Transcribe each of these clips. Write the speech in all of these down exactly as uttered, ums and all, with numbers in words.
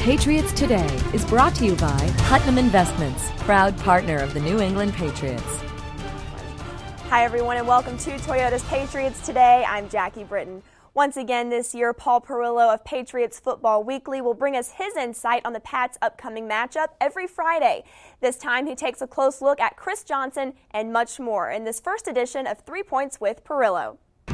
Patriots Today is brought to you by Putnam Investments, proud partner of the New England Patriots. Hi everyone and welcome to Toyota's Patriots Today. I'm Jackie Britton. Once again this year, Paul Perillo of Patriots Football Weekly will bring us his insight on the Pats' upcoming matchup every Friday. This time he takes a close look at Chris Johnson and much more in this first edition of Three Points with Perillo.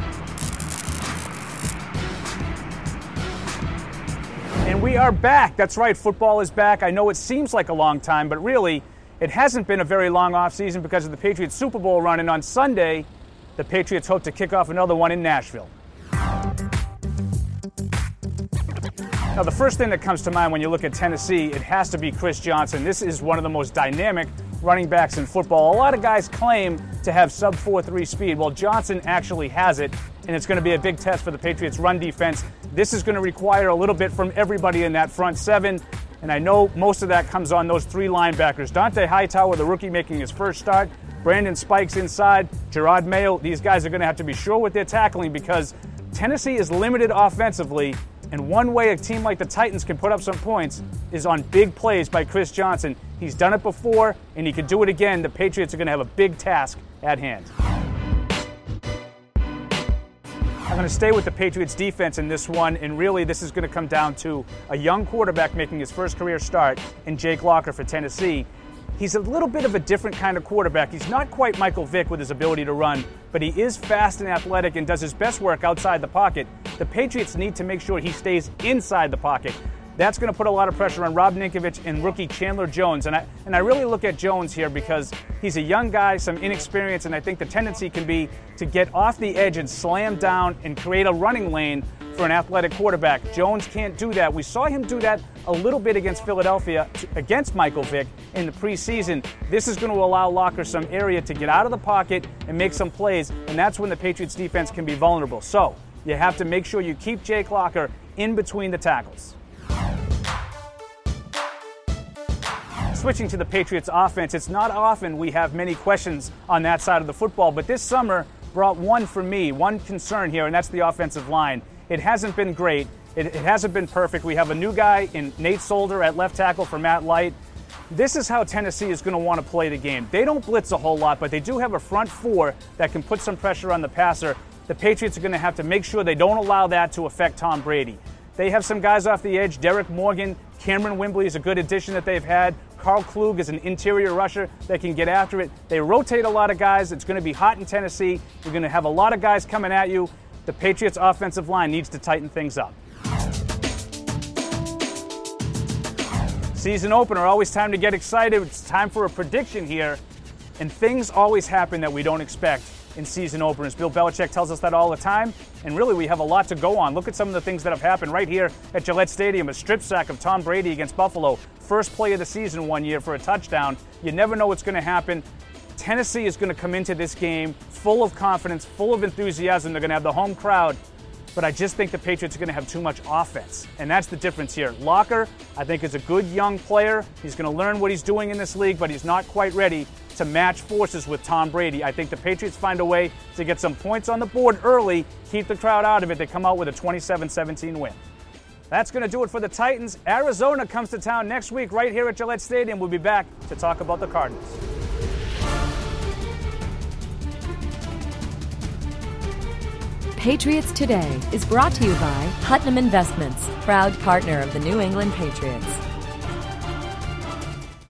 And we are back. That's right, football is back. I know it seems like a long time, but really it hasn't been a very long offseason because of the Patriots Super Bowl run. And on Sunday, the Patriots hope to kick off another one in Nashville. Now, the first thing that comes to mind when you look at Tennessee, it has to be Chris Johnson. This is one of the most dynamic running backs in football. A lot of guys claim to have sub four three speed. Well, Johnson actually has it, and it's going to be a big test for the Patriots' run defense. This is going to require a little bit from everybody in that front seven, and I know most of that comes on those three linebackers. Dante Hightower, the rookie, making his first start. Brandon Spikes inside. Gerard Mayo. These guys are going to have to be sure with their tackling because Tennessee is limited offensively, and one way a team like the Titans can put up some points is on big plays by Chris Johnson. He's done it before, and he can do it again. The Patriots are going to have a big task at hand. I'm going to stay with the Patriots defense in this one, and really this is going to come down to a young quarterback making his first career start in Jake Locker for Tennessee. He's a little bit of a different kind of quarterback. He's not quite Michael Vick with his ability to run, but he is fast and athletic and does his best work outside the pocket. The Patriots need to make sure he stays inside the pocket. That's going to put a lot of pressure on Rob Ninkovich and rookie Chandler Jones. And I, and I really look at Jones here because he's a young guy, some inexperience, and I think the tendency can be to get off the edge and slam down and create a running lane for an athletic quarterback. Jones can't do that. We saw him do that a little bit against Philadelphia, against Michael Vick in the preseason. This is going to allow Locker some area to get out of the pocket and make some plays, and that's when the Patriots defense can be vulnerable. So you have to make sure you keep Jake Locker in between the tackles. Switching to the Patriots offense, it's not often we have many questions on that side of the football, but this summer brought one for me, one concern here, and that's the offensive line. It hasn't been great. It, it hasn't been perfect. We have a new guy in Nate Solder at left tackle for Matt Light. This is how Tennessee is going to want to play the game. They don't blitz a whole lot, but they do have a front four that can put some pressure on the passer. The Patriots are going to have to make sure they don't allow that to affect Tom Brady. They have some guys off the edge. Derek Morgan, Cameron Wimbley is a good addition that they've had. Carl Klug is an interior rusher that can get after it. They rotate a lot of guys. It's going to be hot in Tennessee. You're going to have a lot of guys coming at you. The Patriots' offensive line needs to tighten things up. Season opener, always time to get excited. It's time for a prediction here. And things always happen that we don't expect in season openers. Bill Belichick tells us that all the time. And really, we have a lot to go on. Look at some of the things that have happened right here at Gillette Stadium. A strip sack of Tom Brady against Buffalo. First play of the season one year for a touchdown. You never know what's going to happen. Tennessee is going to come into this game full of confidence, full of enthusiasm. They're going to have the home crowd. But I just think the Patriots are going to have too much offense. And that's the difference here. Locker, I think, is a good young player. He's going to learn what he's doing in this league, but he's not quite ready to match forces with Tom Brady. I think the Patriots find a way to get some points on the board early, keep the crowd out of it. They come out with a twenty-seven seventeen win. That's going to do it for the Titans. Arizona comes to town next week right here at Gillette Stadium. We'll be back to talk about the Cardinals. Patriots Today is brought to you by Putnam Investments, proud partner of the New England Patriots.